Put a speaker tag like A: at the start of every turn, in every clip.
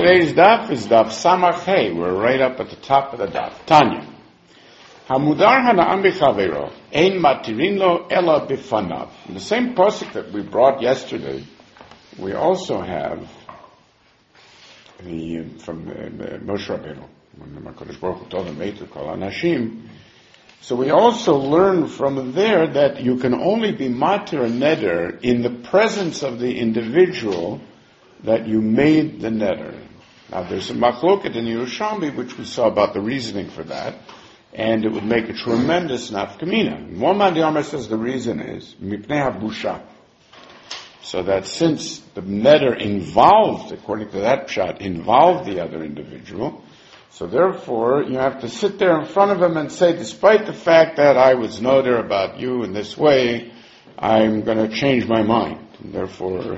A: Today's daf is daf Samach Hey. We're right up at the top of the daf. Tanya. Hamudar hana'am b'chaveiro, ein matirin lo ela b'fanav. In the same pasuk that we brought yesterday, we also have from Moshe Rabbeinu, when the HaKadosh Baruch Hu told him to call Anashim. So we also learn from there that you can only be matir a neder in the presence of the individual that you made the neder. Now there's a machloket in Yerushalmi which we saw about the reasoning for that, and it would make a tremendous nafkamina. One man Yamar says the reason is mipnei habusha, so that since the neder involved, according to that pshat, involved the other individual, so therefore you have to sit there in front of him and say, despite the fact that I was neder about you in this way, I'm going to change my mind, and therefore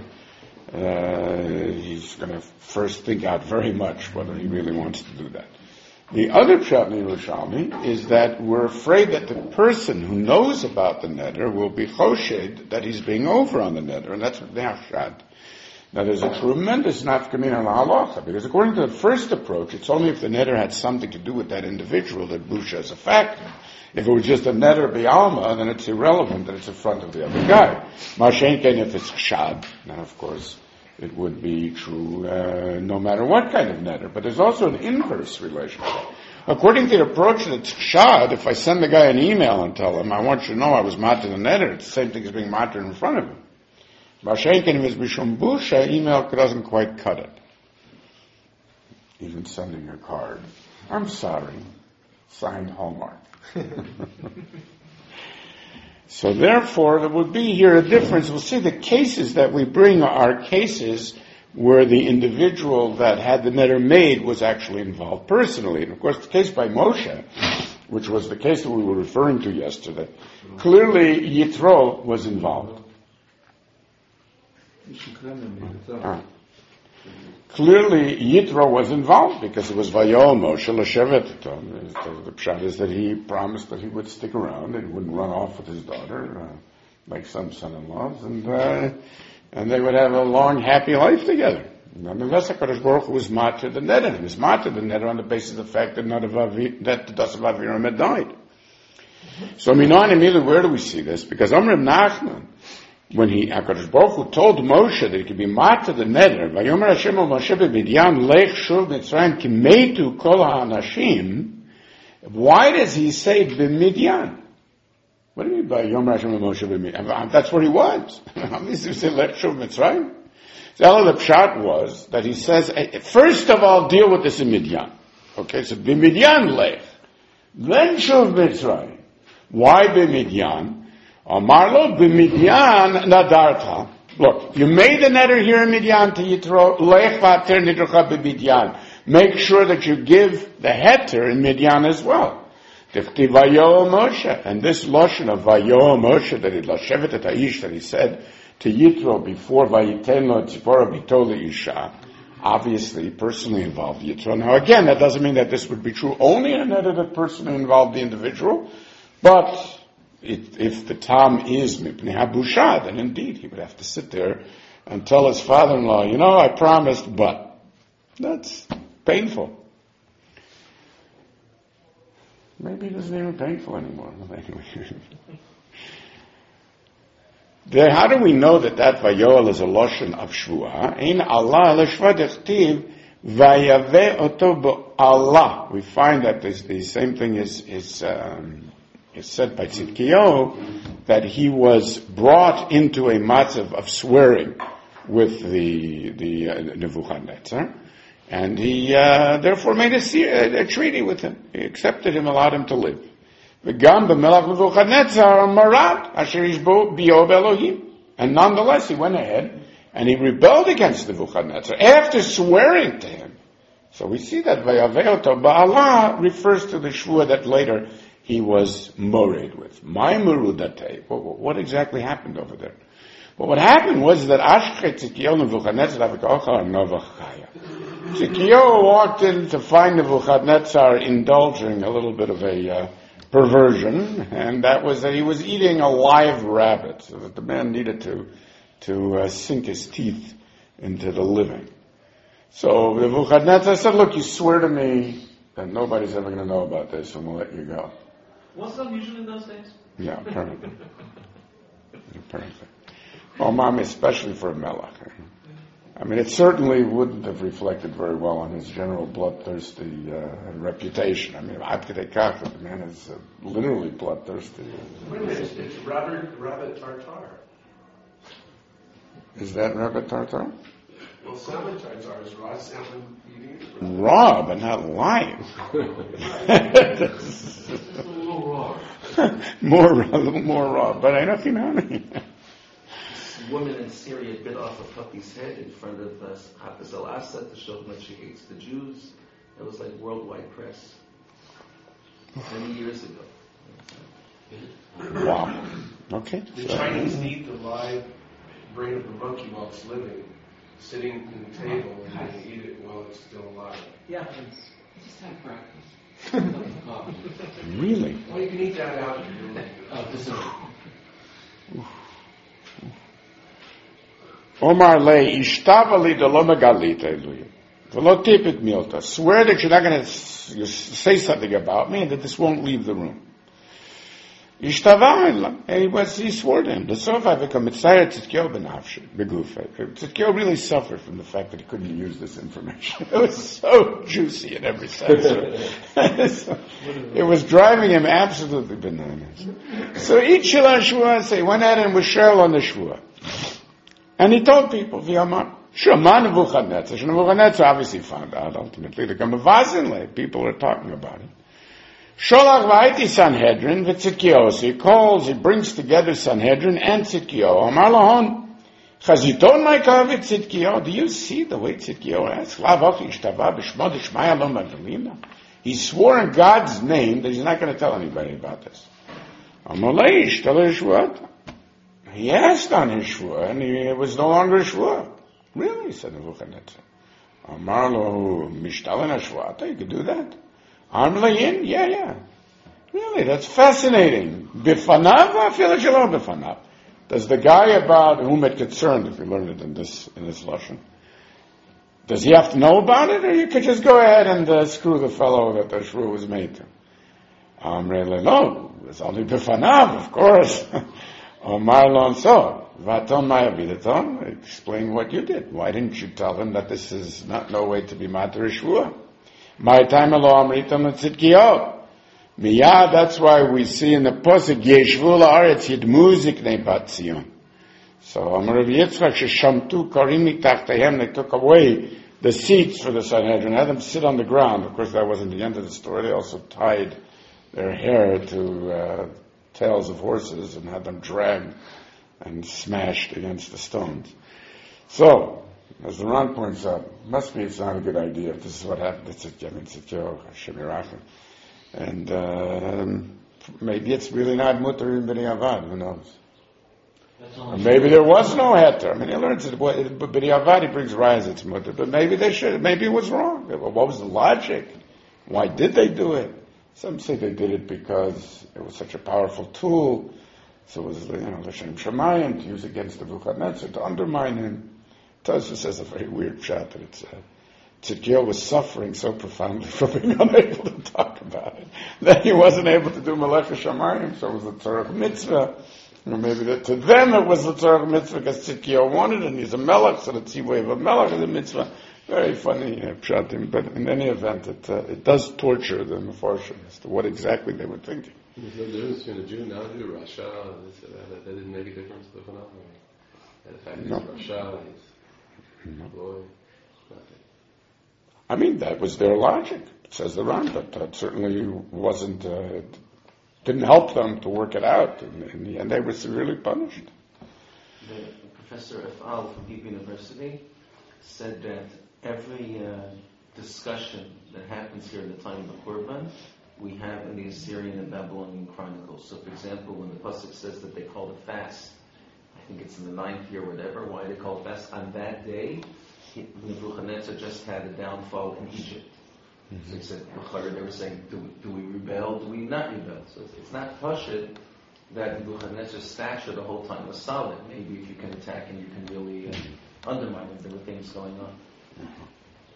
A: he's going to first think out very much whether he really wants to do that. The other pshat in Yerushalmi is that we're afraid that the person who knows about the neder will be choshed that he's being over on the neder, and that's what they have shad. Now there's a tremendous nafkamina in halacha, because according to the first approach, it's only if the neder had something to do with that individual that busha is a factor. If it was just a neder bi'alma, then it's irrelevant that it's in front of the other guy. Mashenken if it's shad, then of course it would be true no matter what kind of neder. But there's also an inverse relationship. According to the approach that's shad, if I send the guy an email and tell him, I want you to know I was matir the neder, it's the same thing as being matir in front of him. Mashenken if it's bishum busha, email doesn't quite cut it. Even sending a card. I'm sorry. Signed Hallmark. So therefore, there would be here a difference. We'll see the cases that we bring are cases where the individual that had the neder made was actually involved personally. And of course, the case by Moshe, which was the case that we were referring to yesterday, clearly Yitro was involved. Clearly, Yitro was involved because it was Vayol Moshe L'Shevet. The pshat is that he promised that he would stick around and wouldn't run off with his daughter, like some son-in-laws, and they would have a long, happy life together. Nonetheless, HaKadosh Baruch Hu was matir the neder. He was matir the neder on the basis of the fact that the Das of Aviram had died. So, Minan, where do we see this? Because Amr Nachman, when HaKadosh Baruch Hu told Moshe that he could be matir the neder, Vayomer Hashem al Moshe b'Midian lech shuv Mitzrayim ki meitu kol ha'anashim, why does he say b'Midian? What do you mean by Yomer Hashem al Moshe b'Midian? That's where he was. Obviously he said lech shuv Mitzrayim. So the pshat was that he says, first of all, deal with this in Midian. Okay, so b'Midian lech. Then shuv Mitzrayim. Why b'Midian? Amarlo b'Midian nadarta. Look, you made the neder here in Midian to Yitro. Lech v'ater nidrocha b'Midian. Make sure that you give the heter in Midian as well. Tifti vayo Moshe. And this lotion of vayo Moshe that it lashevet et haish that he said to Yitro before vayiten lo tzipora bito leisha, obviously personally involved Yitro. Now again, that doesn't mean that this would be true only in a neder that personally involved the individual, but if the tam is mipnei habusha, then indeed he would have to sit there and tell his father-in-law, I promised, but that's painful. Maybe it isn't even painful anymore. How do we know that Vayoel is a loshon of shvuah? Ein Allah l'shva dechtiv vayave oto bo Allah. We find that the same thing is said by Tzidkiyahu, that he was brought into a matzav of swearing with the Nebuchadnezzar, and he therefore made a treaty with him. He accepted him, allowed him to live. V'gam b'melach Nebuchadnezzar marat asher yishbo b'yov Elohim. And nonetheless, he went ahead and he rebelled against Nebuchadnezzar after swearing to him. So we see that Vayaveh oto ba'Allah refers to the shvuah that later he was mored with. My murudate. What exactly happened over there? Well, what happened was that Ashke Tzidkiyahu Nebuchadnezzar Avikocha Novachaya. Tzidkiyahu walked in to find Nebuchadnezzar indulging a little bit of a perversion, and that was that he was eating a live rabbit, so that the man needed to sink his teeth into the living. So Nebuchadnezzar said, look, you swear to me that nobody's ever going to know about this, and we'll let you go.
B: Was it unusual in those days?
A: Yeah, apparently. Apparently. Well, Mom, especially for a melech. I mean, it certainly wouldn't have reflected very well on his general bloodthirsty reputation. I mean, Ad Kedei Kach, the man is literally bloodthirsty.
C: Wait a minute, it's Rabbit Tartar.
A: Is that Rabbit Tartar?
C: Well, salmon tartar is raw salmon eating.
A: Raw, but not live.
C: A little raw.
A: A little more raw, but I don't know.
B: This woman in Syria bit off a puppy's head in front of Hafiz al-Assad to show that she hates the Jews. It was like worldwide press many years ago.
A: Wow. Okay.
C: The Chinese eat the live brain of the monkey while it's living, sitting in the table, and they eat it while it's still alive.
B: Yeah.
D: Just have breakfast.
A: Really?
C: Well, you can eat that out if you
D: Dessert.
A: Omar le ishtabali de lo megalita eluya. V'lo tipit milta. Swear that you're not going to say something about me and that this won't leave the room. He swore to him. The Sofa become Mitzayah Tzidkiyahu benafshi, begufe. Tzidkiyahu really suffered from the fact that he couldn't use this information. It was so juicy in every sense. It was driving him absolutely bananas. So each Shila Shua, he went out and was Cheryl on the Shua. And he told people, V'yamar, Shema Nebuchadnezzar. Nebuchadnezzar obviously found out ultimately. The Gamavazin, people are talking about it. Sholach v'aiti Sanhedrin v'Tzidkiyahu. So he brings together Sanhedrin and Tzidkiyahu. Amar lahon, Chaziton ma'ikav v'Tzidkiyahu. Do you see the way Tzidkiyahu asks? La'avoch ishtava b'shmo d'shmaya lo magalina. He swore in God's name that he's not going to tell anybody about this. Amar leish, tell her Shvuat. He asked on his Shvuah, and it was no longer a Shvuah. Really, said Nebuchadnezzar. Amar lo mishtalan ha-Shvuata, you could do that. Amlayin? Yeah. Really, that's fascinating. Bifanav, I feel like shalom bifanav. Does the guy about whom it concerned, if you learn it in this lesson, does he have to know about it, or you could just go ahead and screw the fellow that the shvuah was made to? No, it's only bifanav, of course. Omar lon so, vaton ma'avidaton, explain what you did. Why didn't you tell him that this is no way to be mater shvuah? My time alone, Amritam and Tzidkiyahu. Miyad, that's why we see in the Pasuk, Yeshvu la'aretz yidmuzik ne'bat Zion. So, Amar Rav Yitzchak, Sheshamtu karim mitachtehem, they took away the seats for the Sanhedrin, had them sit on the ground. Of course, that wasn't the end of the story. They also tied their hair to tails of horses and had them dragged and smashed against the stones. So, as the Ran points out, must be it's not a good idea if this is what happened to Tzidkiyahu, Hashem Yerachim. And maybe it's really not mutter in B'nai Avad, who knows? Or maybe there was no heter. I mean, he learns it, B'nai Avad, he brings rise, it's mutter. But maybe maybe it was wrong. What was the logic? Why did they do it? Some say they did it because it was such a powerful tool. So it was, L'Shem Shemayim, to use against the Nebuchadnezzar, to undermine him. Tosfos says a very weird shot that it's Tzidkiyahu was suffering so profoundly from being unable to talk about it that he wasn't able to do Melech HaShamayim, so it was the Tzorach Mitzvah. Or maybe that to them it was the Tzorach Mitzvah because Tzidkiyahu wanted it, and he's a Melech, so the Tzivui of a Melech is a Mitzvah. Very funny pshatim, but in any event, it does torture the Mefarshim as to what exactly they were thinking.
E: There's no difference between a Jew, non-Jew, Rasha, that didn't make a difference to the phenomenon. The fact that he's Rasha, he's boy, nothing.
A: I mean, that was their logic, says the Ran, but that certainly wasn't, didn't help them to work it out. In the end, they were severely punished.
B: The Professor F.Al from Deep University said that every discussion that happens here in the time of the Korban, we have in the Assyrian and Babylonian Chronicles. So, for example, when the Pasuk says that they called a fast, I think it's in the 9th year, whatever, why they call it fast, on that day, Nebuchadnezzar just had a downfall in Egypt. Mm-hmm. So he said, they were saying, do we rebel, do we not rebel? So it's not pashut that Nebuchadnezzar's stature the whole time was solid. Maybe if you can attack him, you can really undermine him. There were things going on.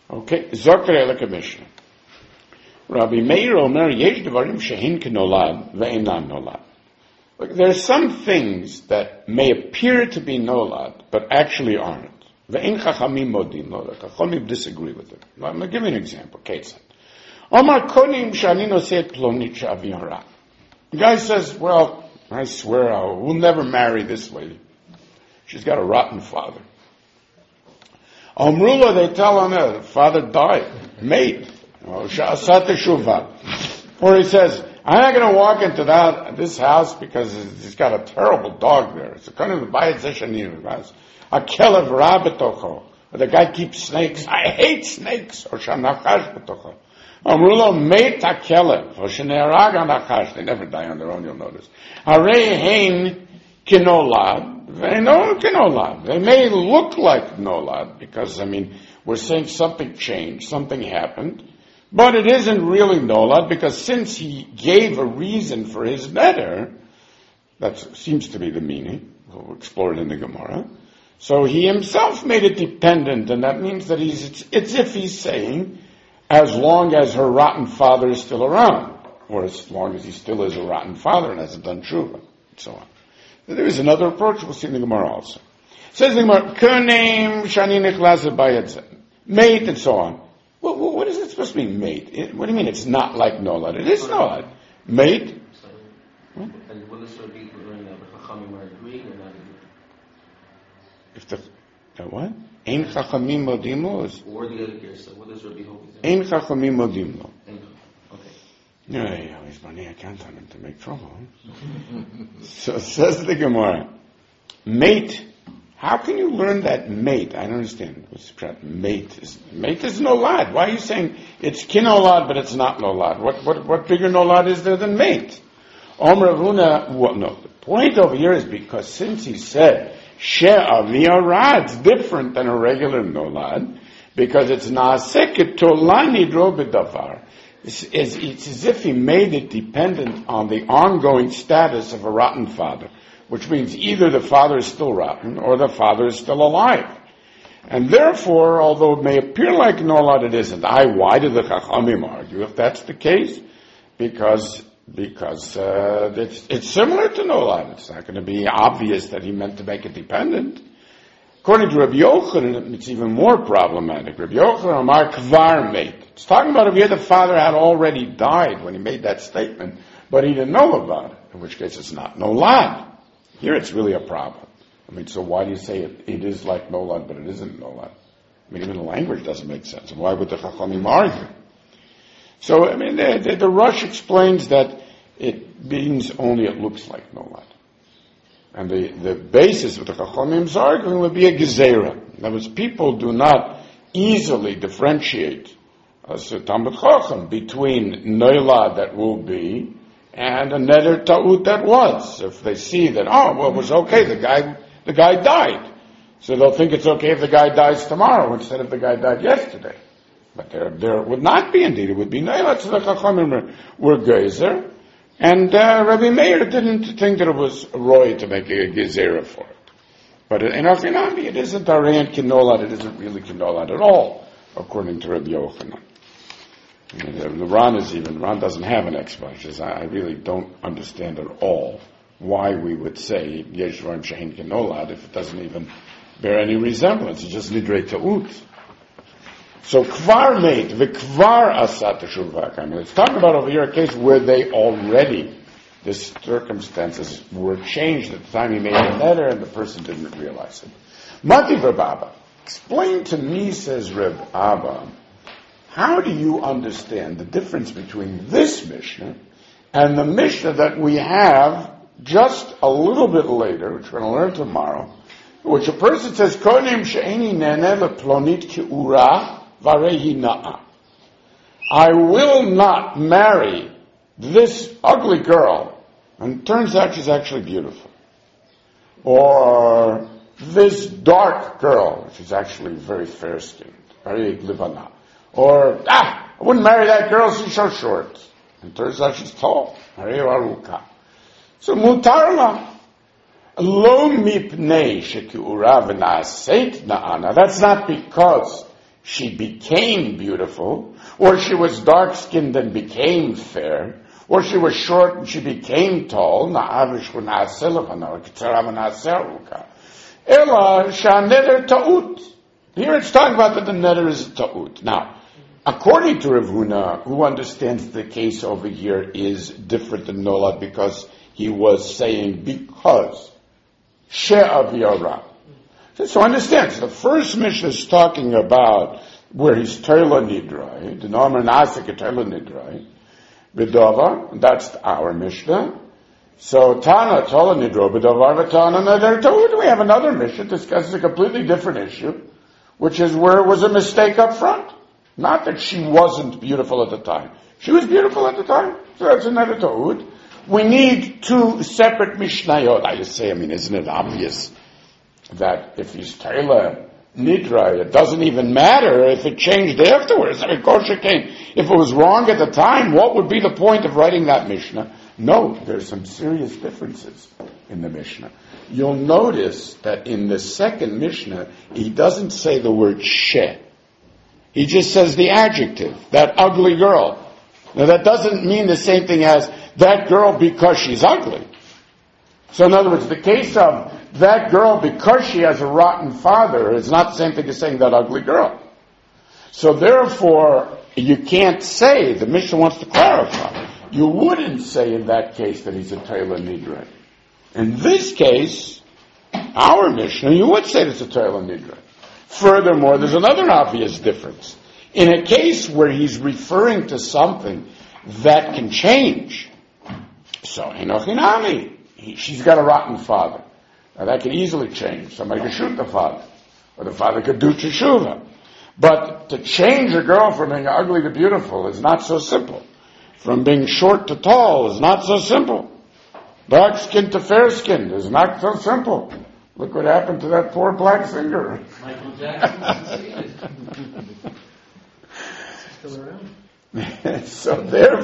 A: Okay, Zokre like a Mishnah. Rabbi Meir Omer, Yesh Devarim Shehin Knolad Ve'enan Nolad. Look, there are some things that may appear to be Nolad, but actually aren't. Ve'en Chachamim Modim Lo. The Chachamim disagree with it. I'm going to give you an example. Ketzad. Omar Konim Shani Noset Plonit She'avi Hara. The guy says, well, I swear we'll never marry this lady. She's got a rotten father. Omrula, they tell him the father died, mate. Or he says, I'm not going to walk into this house because he's got a terrible dog there. It's a kind of bayit zeshanim house. A kelev rabetocho. The guy keeps snakes. I hate snakes. Or shanachash betocho. Amrula mate a kelev. Or shene'arag anachash. They never die on their own, you'll notice. Harei hein kinolad. They may look like nolad because, we're saying something changed, something happened, but it isn't really nolad because since he gave a reason for his neder, that seems to be the meaning, we'll explore it in the Gemara, so he himself made it dependent, and that means that it's if he's saying, as long as her rotten father is still around, or as long as he still is a rotten father and hasn't done tshuva, and so on. There is another approach, we'll see in the Gemara also. Says the Gemara, Kernem Shani Nechlasa Bayadzen, mate, and so on. Well, what is it supposed to be, mate? What do you mean it's not like Nolad? It is Nolad. Mate?
B: And what does Rabbi learn that the Chachamim are agreeing or not agreeing?
A: If the what? Ein Chachamim Modimo is...
B: Or the other case, so what does Rabbi hold?
A: Ein Chachamim Modimo.
B: Okay.
A: Yeah, he's money I can't on him to make trouble. So says the Gemara, mate, how can you learn that mate? I don't understand. What's that? Mate is nolad. Why are you saying it's kinolad but it's not nolad? What bigger nolad is there than mate? Omer Ravuna, no. The point over here is because since he said she'aviyara, it's different than a regular nolad because it's naaseh ketolani dro b'davar. It's as if he made it dependent on the ongoing status of a rotten father, which means either the father is still rotten or the father is still alive. And therefore, although it may appear like nolad, it isn't. Why do the Chachamim argue if that's the case? Because it's similar to nolad. It's not going to be obvious that he meant to make it dependent. According to Rabbi Yochanan, it's even more problematic. Rabbi Yochanan Amar Kvar mate. It's talking about if here the father had already died when he made that statement, but he didn't know about it, in which case it's not nolad. Here it's really a problem. So why do you say it is like nolad, but it isn't nolad? Even the language doesn't make sense. And why would the Chachamim argue? So, the Rush explains that it means only it looks like nolad. And the basis of the Chachamim's arguing would be a gezerah. In other words, people do not easily differentiate as a Talmud Chacham between noilad that will be and a neder ta'ut that was. If they see that, it was okay, the guy died. So they'll think it's okay if the guy dies tomorrow instead of the guy died yesterday. But there would not be indeed. It would be noilad, so the Chachamim were gezer. And Rabbi Meir didn't think that it was roy to make a gezerah for it. But in Afinami, it isn't Arayan Kinolad, it isn't really Kinolad at all, according to Rabbi Yochanan. The Ran doesn't have an explanation. I really don't understand at all why we would say Yesh Dvarim Shehin Kinolad if it doesn't even bear any resemblance. It's just Nidrei Ta'ut. So kvar mate, v'kvar asat teshuvah. It's talking about over here a case where the circumstances were changed at the time he made the letter and the person didn't realize it. Mati Reb Abba, explain to me, says Reb Abba, how do you understand the difference between this Mishnah and the Mishnah that we have just a little bit later, which we're going to learn tomorrow, which a person says, Konim she'eni neneh leplonit ki'ura varehi na'a. I will not marry this ugly girl, and it turns out she's actually beautiful. Or this dark girl, she's actually very fair-skinned, very livana. Or, I wouldn't marry that girl, she's so short. And it turns out she's tall, very aruka. So mutarla. Lo mipnei sheki'ura v'na'aseit na'a. Now that's not because she became beautiful, or she was dark-skinned and became fair, or she was short and she became tall, ela shaneder ta'ut. Here it's talking about that the neder is ta'ut. Now, according to Rav Huna, who understands the case over here is different than Nolad because he was saying because she'aviyara. So understand, so the first Mishnah is talking about where he's Toila Nidrai, the Nomer Nasik Toila Nidrai, B'Dovar, that's our Mishnah. So Tana Toila Nidro, B'Dovar, Tana Neder Ta'ud. We have another Mishnah that discusses a completely different issue, which is where it was a mistake up front. Not that she wasn't beautiful at the time. She was beautiful at the time, so that's a Neder Ta'ud. We need two separate Mishnayot. I just say, isn't it obvious that if he's Toila Nidra, it doesn't even matter if it changed afterwards. Kosher came. If it was wrong at the time, what would be the point of writing that Mishnah? No, there's some serious differences in the Mishnah. You'll notice that in the second Mishnah, he doesn't say the word she. He just says the adjective, that ugly girl. Now that doesn't mean the same thing as that girl because she's ugly. So in other words, the case of that girl because she has a rotten father is not the same thing as saying that ugly girl. So therefore, you can't say, the Mishnah wants to clarify, you wouldn't say in that case that he's a Toila Nidra. In this case, our Mishnah, you would say it's a Toila Nidra. Furthermore, there's another obvious difference. In a case where he's referring to something that can change, so Enochinami, she's got a rotten father. Now that could easily change. Somebody could shoot the father. Or the father could do teshuva. But to change a girl from being ugly to beautiful is not so simple. From being short to tall is not so simple. Dark skin to fair skin is not so simple. Look what happened to that poor black singer.
D: Michael Jackson still around.
A: So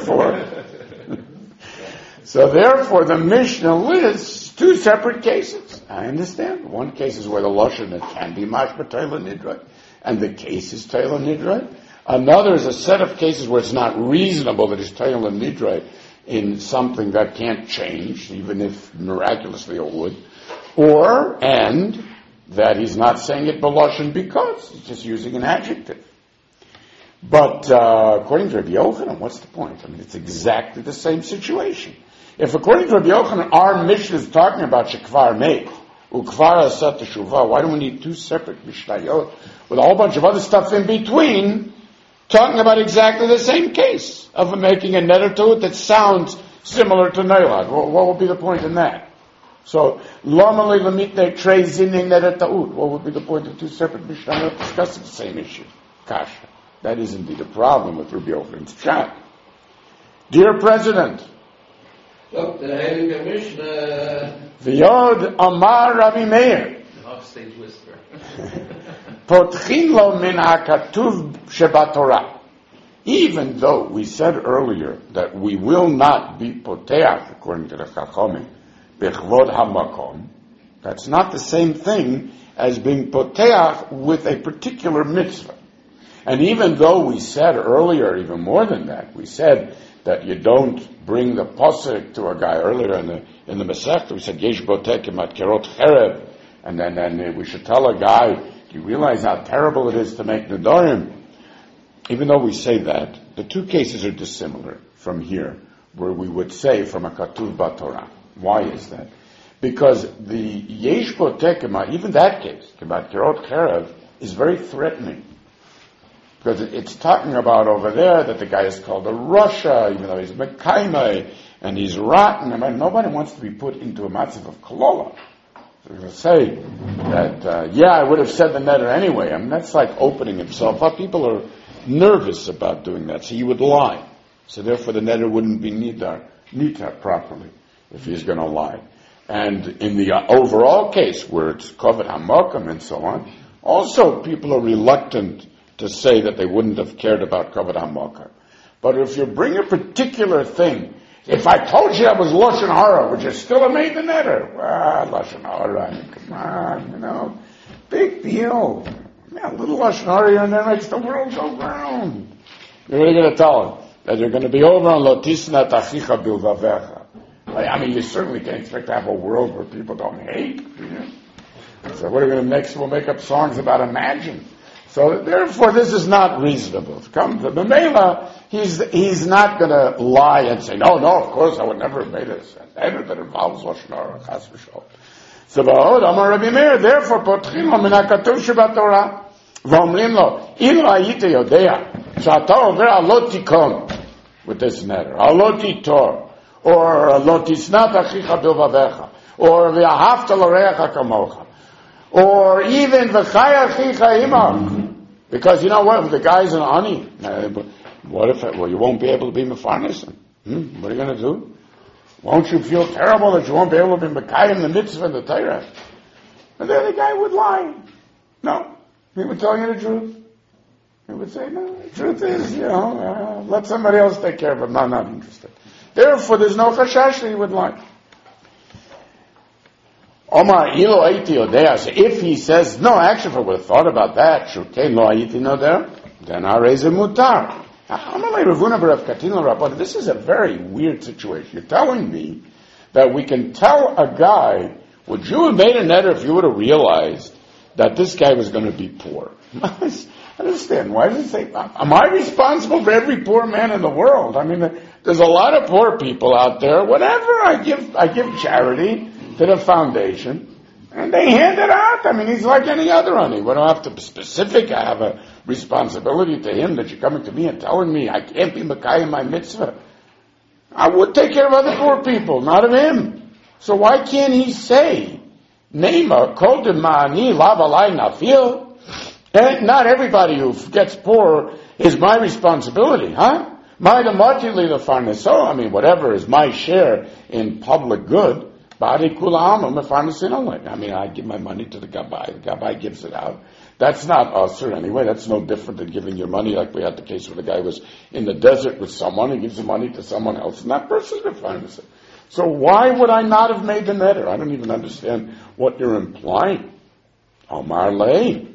A: therefore the Mishnah lists two separate cases. I understand. One case is where the Lashon can be mashma Toila Nidra, and the case is Toila Nidra. Another is a set of cases where it's not reasonable that it's Toila Nidra in something that can't change, even if miraculously it would. And that he's not saying it b'Lashon because, he's just using an adjective. But according to Rabbi Yochanan, what's the point? It's exactly the same situation. If according to Rabbi Yochanan, our Mishnah is talking about Shekvar Meid, Ukvar Asat Teshuvah, why do we need two separate Mishnayot with a whole bunch of other stuff in between, talking about exactly the same case of making a neder to it that sounds similar to Neilad? What would be the point in that? So, Lomali Lamite Trey Zinin Neder Ta'ud, what would be the point of two separate Mishnayot discussing the same issue? Kasha. That is indeed a problem with Rabbi Yochanan's chat. Dear President, V'yod Amar Rabbi Meir,
B: Offstage whisper.
A: Potchin lo min hakatuv shebatorah. Even though we said earlier that we will not be poteach, according to the Chachamim, bechvod hamakom, that's not the same thing as being poteach with a particular mitzvah. And even though we said earlier, even more than that, we said that you don't bring the posek to a guy earlier in the Masechta. We said yesh botekim at kerot cherev, and then we should tell a guy, do you realize how terrible it is to make nedarim? Even though we say that, the two cases are dissimilar from here, where we would say from a katuv batorah. Why is that? Because the yesh botekim, even that case, kemat kerot cherev, is very threatening. Because it's talking about over there that the guy is called a Russia, even though he's Mekaimai, and he's rotten. Nobody wants to be put into a matzav of kolola. So to say that, I would have said the neder anyway. That's like opening himself up. People are nervous about doing that, so he would lie. So therefore the neder wouldn't be nita properly if he's going to lie. And in the overall case, where it's covered hamakam and so on, also people are reluctant to say that they wouldn't have cared about Kavod HaMokar. But if you bring a particular thing, if I told you I was Lashon Hara, would you still have made the neder? Well, Lashon Hara, come on, big deal. Yeah, a little Lashon Hara and then makes the world go round. You're really going to tell him that you're going to be over on Lo Tisna Tachicha Bilvavecha. I mean, you certainly can't expect to have a world where people don't hate. You know? So what are we going to make? We'll make up songs about imagine. So therefore, this is not reasonable. To come to the Mela, he's not going to lie and say, no, of course, I would never have made it. Ever that involves Lashon Hara, Chas v'Shalom. So Amar Rabbi Meir, therefore, potchim lo min hakatuv shebatorah, v'omrim lo, ilo hayite yodea, she'ata over alot tikon, with this matter, alot titor, or alot tisnat achicha bilvavecha, or v'ahavta l'oreacha kamocha, or even v'chai achicha imach, because you know what, if the guy's an ani, what if, you won't be able to be mefarnes him? What are you going to do? Won't you feel terrible that you won't be able to be Mekayim the mitzvah and the Torah? And then the guy would lie. No. He would tell you the truth. He would say, no, the truth is, let somebody else take care of it. I'm not interested. Therefore, there's no chashash that he would lie. Omar ilo aiti odea. So if he says, no, actually, if I would have thought about that, shukein lo aiti nodea, then I raise a mutar. This is a very weird situation. You're telling me that we can tell a guy, would you have made a neder if you would have realized that this guy was going to be poor? I understand. Why does it say, am I responsible for every poor man in the world? I mean, there's a lot of poor people out there. Whatever, I give charity to the foundation. And they hand it out. I mean, he's like any other honey. We don't have to be specific. I have a responsibility to him that you're coming to me and telling me I can't be Mekayim my mitzvah. I would take care of other poor people, not of him. So why can't he say, Neima, Kodim Ma'ani, Lavalai Nafil? And not everybody who gets poor is my responsibility, huh? I mean, whatever is my share in public good, I mean, I give my money to the Gabbai. The Gabbai gives it out. That's not usher anyway. That's no different than giving your money, like we had the case where the guy was in the desert with someone and gives the money to someone else, and that person's refined. So why would I not have made the neder? I don't even understand what you're implying. Omar Lei.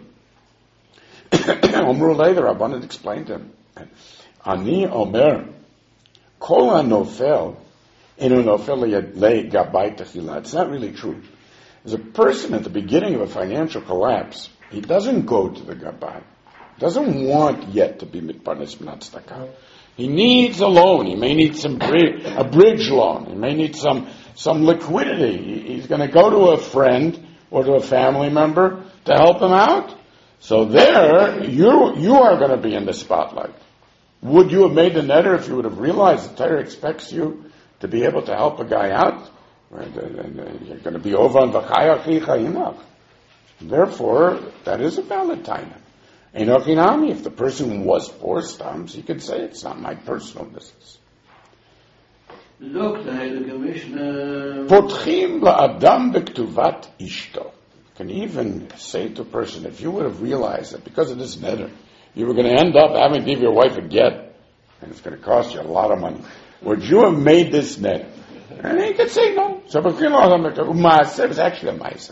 A: Omar Lei, the Rabbanan explained to him. Ani Omer, Kol HaNofel, it's not really true. As a person at the beginning of a financial collapse, he doesn't go to the Gabbai. He doesn't want yet to be mitparnes minat tzedakah. He needs a loan. He may need a bridge loan. He may need some liquidity. He's going to go to a friend or to a family member to help him out. So there, you are going to be in the spotlight. Would you have made the neder if you would have realized the Torah expects you to be able to help a guy out? You're going to be over on v'chai achicha imach. Therefore, that is a valid taina. Enochinami, if the person was poor stumps, he could say it's not my personal business. Potchim la'adam b'ktuvat ishto. You can even say to a person, if you would have realized that because of this neder, you were going to end up having to give your wife a get, and it's going to cost you a lot of money. Would you have made this neder? And he could say no. So it's actually a ma'isa.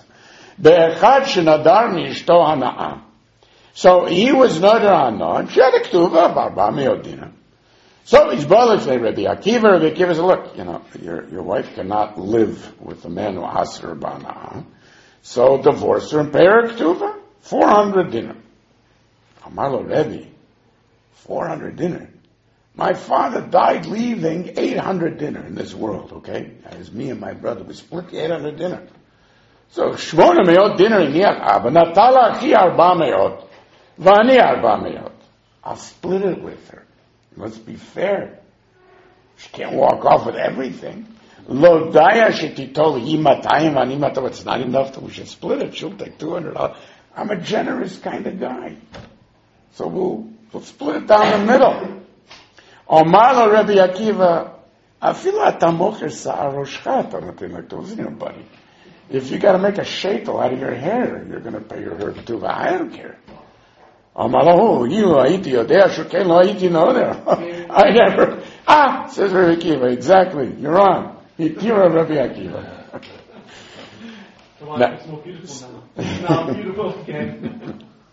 A: So he was neder hana. She had a ktuva of 400 dinar. So his brother said, Rabbi Akiva. Rabbi Akiva said, look, your wife cannot live with a man who has her bana. So divorce her and pay her ktuva 400 dinar. Amarlo Rebbe, 400 dinar. My father died leaving 800 dinar in this world, okay? That is me and my brother. We split the 800 dinar. So, 800 dinar in Niach, Natala Achi 400, Vani 400. I'll split it with her. Let's be fair. She can't walk off with everything. Lo daya shetitol hi 200 vani 200. It's not enough that we should split it. She'll take 200. I'm a generous kind of guy. So we'll split it down the middle. Omar lo Rabbi Akiva, afilu ata mocher sa'ar roshcha, אתה נותן like listen here, buddy. If you got to make a sheitel out of your hair, you're going to pay your hair too. I don't care. Omar lo, הייתי יודע שכן לא הייתי נודר. I never. Says Rabbi Akiva, exactly. You're on. You're a Rabbi Akiva.
D: It's more beautiful now. Now beautiful again.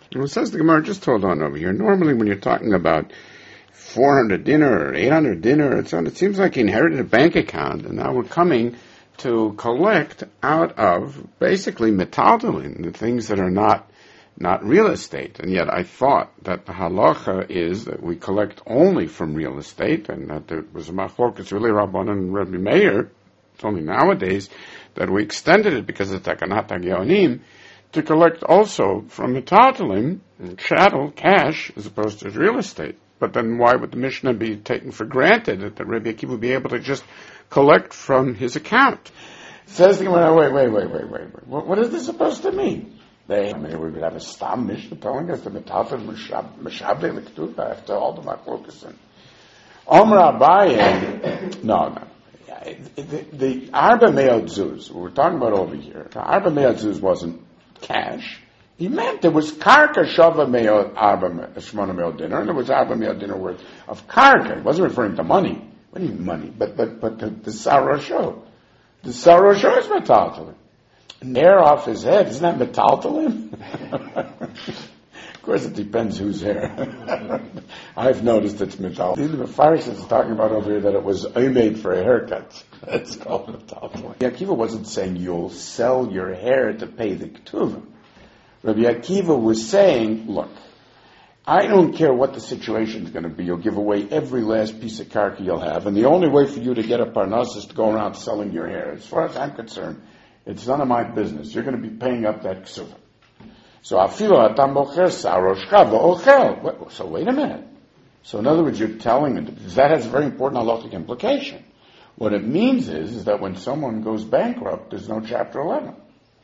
A: Well, it says the Gemara, just hold on over here. Normally when you're talking about 400 dinner or 800 dinner, it seems like he inherited a bank account, and now we're coming to collect out of basically metaltalin, the things that are not real estate. And yet I thought that the halacha is that we collect only from real estate, and that there was a machlokas really Rabbanan and Rabbi Meir. It's only nowadays that we extended it because of Takanat HaGeonim to collect also from metaltalin, chattel, cash, as opposed to real estate. But then why would the Mishnah be taken for granted that Rabbi Akiva would be able to just collect from his account? Says the Gemara, wait. What is this supposed to mean? We would have a stam Mishnah telling us the metaltalin Meshabde L'Ktuva after all the machlokas. Omer Abaye, no. The Arba Me'od Zuz, what we're talking about over here, the Arba Me'od Zuz wasn't cash. He meant there was karka shava me'od arba shmona me'od dinner, and there was arba me'od dinner worth of karka. He wasn't referring to money. What do you mean money? But the sarosho. The sarosho is metaltalin. Hair off his head, isn't that metaltalin? Of course it depends whose hair. I've noticed it's metaltalin. Even the Pharisee is talking about over here that it was made for a haircut. It's called metaltalin. Akiva wasn't saying you'll sell your hair to pay the ketuvah. Rabbi Akiva was saying, look, I don't care what the situation is going to be. You'll give away every last piece of karka you'll have, and the only way for you to get a parnas is to go around selling your hair. As far as I'm concerned, it's none of my business. You're going to be paying up that ksuva. So afilo atam bocher saroshcha v'ochel. So wait a minute. So in other words, you're telling me, because that has a very important halachic implication. What it means is that when someone goes bankrupt, there's no chapter 11.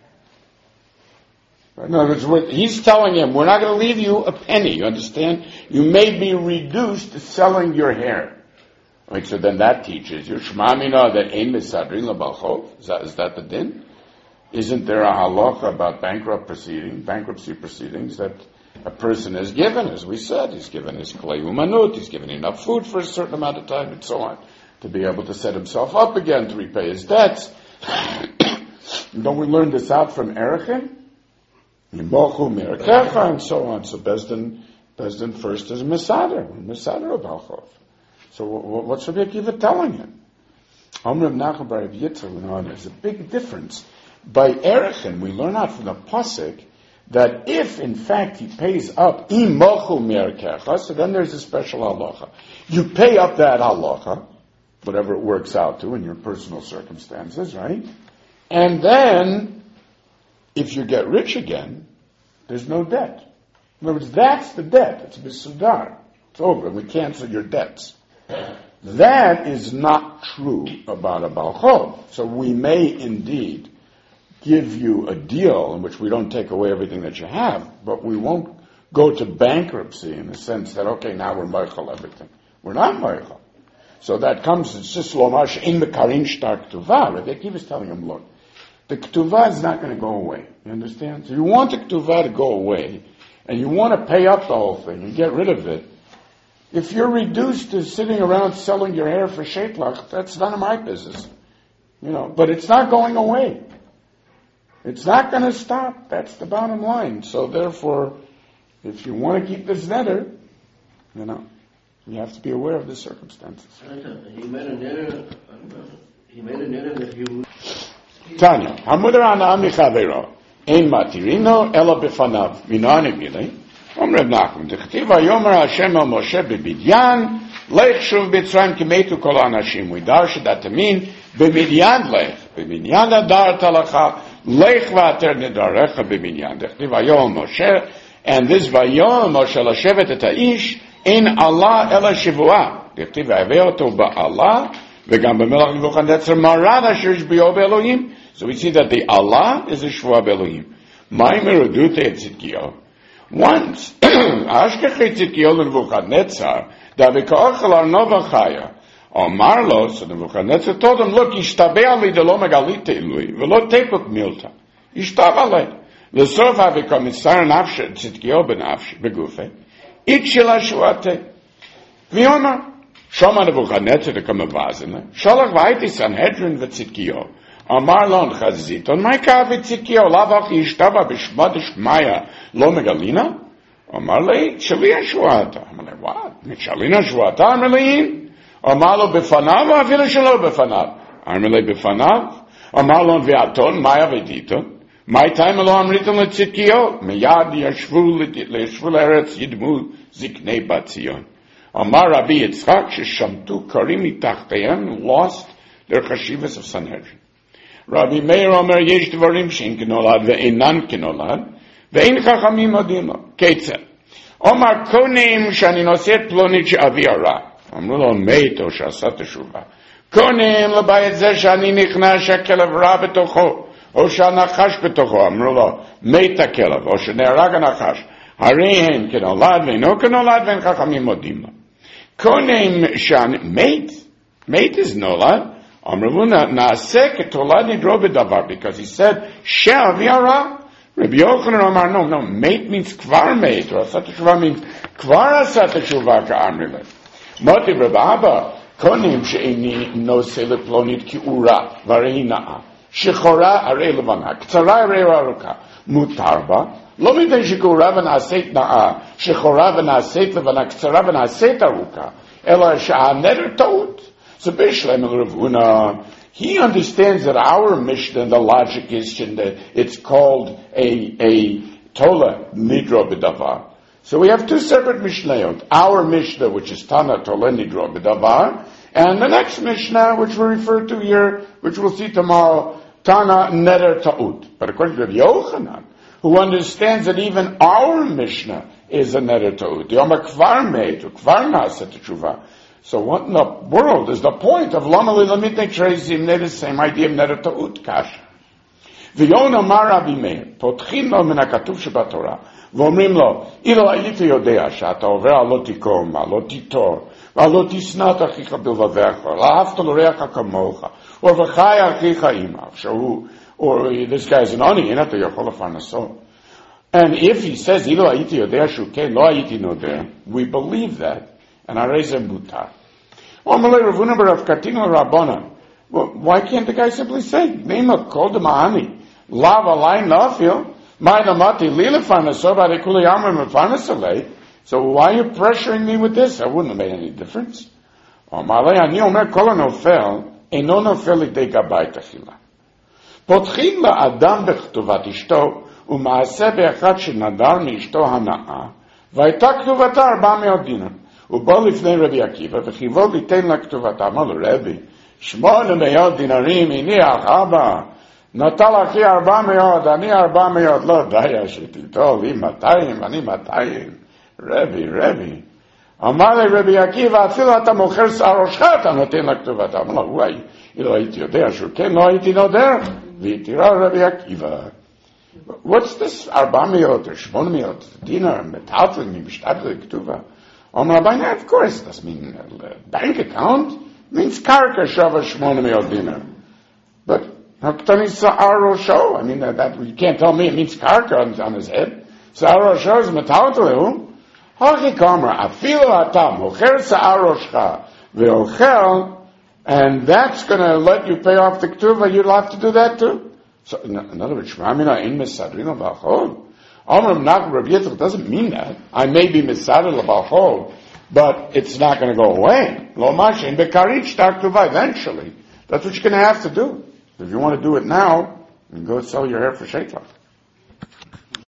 A: In other words, he's telling him, we're not going to leave you a penny, you understand? You may be reduced to selling your hair. Right, so then that teaches you, Shema Mina, that ein mesadrin l'balchov. Is that the din? Isn't there a halacha about bankruptcy proceedings that a person is given, as we said, he's given his klei umanut, he's given enough food for a certain amount of time, and so on, to be able to set himself up again, to repay his debts. Don't we learn this out from Erechim? And so on. So Bezdin first is Mesader of Balchov. So what's Rabbi Akiva telling him? Amr Nachman bar Rabbi Yitzchak, there's a big difference. By Erechim, we learn out from the pasuk that if in fact he pays up imochu merkecha, so then there's a special halacha. You pay up that halacha, whatever it works out to in your personal circumstances, right? And then if you get rich again, there's no debt. In other words, that's the debt. It's bisudar. It's over. We cancel your debts. That is not true about a balchov. So we may indeed give you a deal in which we don't take away everything that you have, but we won't go to bankruptcy in the sense that, okay, now we're meichel everything. We're not meichel. So that comes, it's just lomash in the karin shtar ketuvah. Rabbi Akiva is telling him, look, the ketuvah is not going to go away. You understand? So you want the ketuvah to go away, and you want to pay up the whole thing and get rid of it. If you're reduced to sitting around selling your hair for sheitlach, that's none of my business. But it's not going away. It's not going to stop. That's the bottom line. So therefore, if you want to keep this neder, you have to be aware of the circumstances.
D: He made a neder that you...
A: Tanya, Hamudar Anam Michavero, Ein Matirino, Ela Befanav, Minani Bile, Reb Nachman, Dechtiva Yomer Hashem El Moshe Bebidyan, Lech Shuv B'Tzrayim Kimetu Kol Anashim. We darsha that to mean, Bebidyan Lech, Bebidyan Adar Talacha, Lech Vater Nedarecha Bebidyan. Dechtiva Yomer Moshe, and this Vayomer Moshe Lashevet Et Haish, Ein Allah Ela Shivua. Dechtiva Aveoto Ba'Allah, V'gam B'melach Nebuchadnezzar Marad Asher Shbio B'Elohim. So we see that the Allah is a Shvua B'Elohim. Maimer Udute Et Tzidkiyo. Once, Ashkech Tzidkiyo Nebuchadnezzar, Da V'ka'ochel Arnova Chaya. Omar Lo, so Nebuchadnezzar told him, look, Yishtabeh Ali de lo megalite Elui, V'lo tepuk milta. Yishtav alei. V'sof ha'v'komissar Nafshe Tzidkiyo B'Nafshe, B'Gufe. Itchila Shuate. V'yomar. Shoma Nebuchadnezzar to come avazin. Sholach v'aiti Sanhedrin v'Tzidkiyo. Amar lon chazit. On my kav v'Tzidkiyo lavach yishtava b'shmadish maya lo megalina. Omar le, Shalina Shvuata. I'm like, what? Shalina Shvuata, Amar le'in. Omar lo befanav, afilu shelo befanav. Amar le befanav. Omar lo ve'aton, maya vedito. My time alone, written le tzidkio. Meyad yashvu l'eretz yidmu ziknei bat Zion. Omar Rabbi Yitzchak, sheshamtu karim mitachteim, lost their chashivas of Sanhedrin. Rabbi Meir Omer, yesh dvarim shein kenolad ve'enan kenolad. ואין חכמים מודיעים לו, כיצד? אומר קונים שאני נושא פלונית שאבי הרע, אמרו לו מת או שעשה תשובה, קונים לבית זה שאני נכנס שהכלב רע בתוכו, או שהנחש בתוכו, אמרו לו מת הכלב, או שנהרג הנחש, הרי הם כנולד ואינו כנולד ואין חכמים מודיעים לו. קונים שאני, מת is נולד, אמרו נעשה כתולד נדרו בדבר, because he said שאבי הרע, Rabbi Yochanan Amar, no, mate means kvar mate, or asat teshuvah means kvar asat teshuvah ka'amrile. Moti Rabbi Abba, konim she'eni noseh leplonit ki'ura, varei na'a, shechora arei levana, k'tzara arei aruka, mutar ba, lo midei she'kura v'na'aseit na'a, shechora v'na'aseit levana, k'tzara v'na'aseit aruka, ela she'aneder ta'ut. So Bishlem el Ravuna, he understands that our Mishnah, the logic is that it's called a Tola Nidro B'davar. So we have two separate Mishnayot. Our Mishnah, which is Tana Tola Nidro B'davar, and the next Mishnah, which we refer to here, which we'll see tomorrow, Tana Neder Ta'ut. But according to Yochanan, who understands that even our Mishnah is a Neder Ta'ut. The Yom Kvar Meit, Kvar Nasa Teshuvah. So what in the world is the point of Lama Lilamite Trezim? They're the same idea of Neder Ta'ut Kash. V'yona Mar Rabbi Meir, potchim lo min hakatuv shebatorah, v'omrim lo, ilo hayiti yodea, she'ata over alot tikom, alot titor, v'alot tisnat achicha bilvavecha, la'afta l'oreacha kamocha, or v'chaya achicha imav, shehu, or this guy's an ani, inat yochol afarnaso. And if he says, ilo hayiti yodea shukei, lo hayiti nodea, we believe that. And Arezem Butar. Why can't the guy simply say, Nema called the Mahani, Lava Lai Nafil, Mainamati Lila Farnasoba de Kuliyamar Farnasale. So why are you pressuring me with this? That wouldn't have made any difference. Malay Ani Omer Kolonofel, Enonofel de Gabay Tachila. Potchim la Adam Bechtuvat Ishto, Umaase Beachat Shinadar Mishto Hanaa, Vaitak Tuvatar Bameodina. ובא לפני רבי עקיבא, וחיבוד ליתן לה כתובתה, אמר לו רבי, 800 דינרים הניח אבא, נטל אחי 400, אני 400, לא די שתיטול, היא 200, אני 200, רבי. אמר לי רבי עקיבא, אפילו אתה מוכר שיער ראשך, אתה נותן לה כתובתה, אמר לו, וואי, לא הייתי יודע שהוא כן, לא הייתי נודר, והתירה רבי עקיבא. What's this 400 or 800 דינר, מטלטלים, משתדל כתובה? Rabbi, of course, it doesn't mean bank account. It means karka shava 800 dinar. But haktani sa'ar rosho. I mean that you can't tell me it means karka on his head. Sa'ar rosho is metaltalehu. Hachi kamra afilu atam hocher sa'ar roshcha ve'ochel, and that's going to let you pay off the ketuvah. You'll have to do that too. So in other words, Shmamina in mesadrino v'achol. Amram Nachman Rabbi Yitzchak doesn't mean that. I may be misadel about but it's not going to go away. Lo mashin bekarich taktuva. Eventually, that's what you're going to have to do. If you want to do it now, you go sell your hair for shetlach.